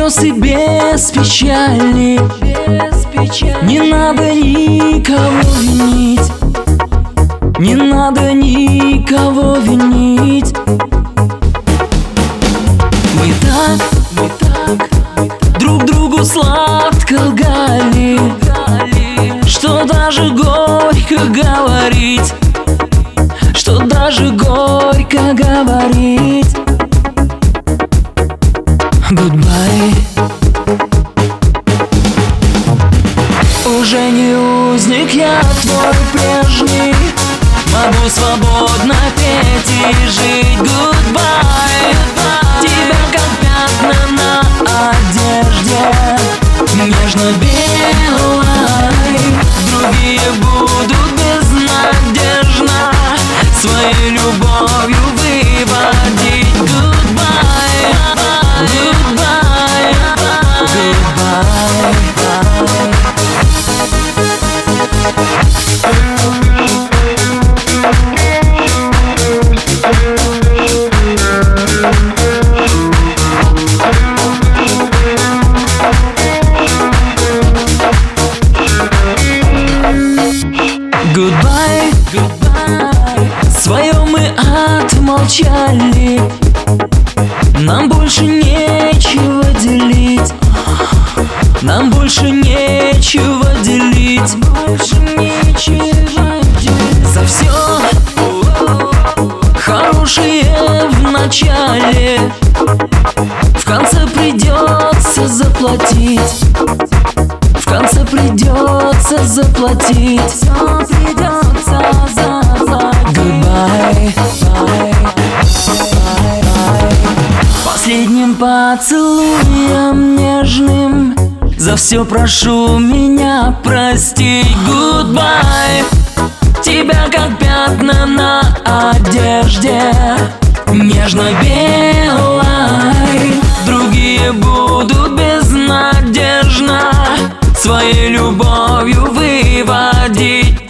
слез и без печали. Не надо никого винить, не надо никого винить. Мы так друг другу сладко лгали, что даже горько говорить, что даже горько говорить. Goodbye. Уже не узник я твой прежний, могу свободно петь и жить. Goodbye. Тебя как пятна на одежде, нежно-белой. Другие будут безнадежно своей любовью выводить. Goodbye, goodbye, goodbye. Goodbye, goodbye. Свое мы отмолчали, нам больше нечего делить, нам больше нечего делить, больше нечего делить. За все хорошее в начале в конце придется заплатить, в конце придется заплатить. Все придется заплатить. Goodbye, bye, bye, bye. Последним поцелуем нежным за все прошу меня простить. Goodbye. Тебя как пятна на одежде, нежно-белой. Другие будут безнадежно своей любовью выводить.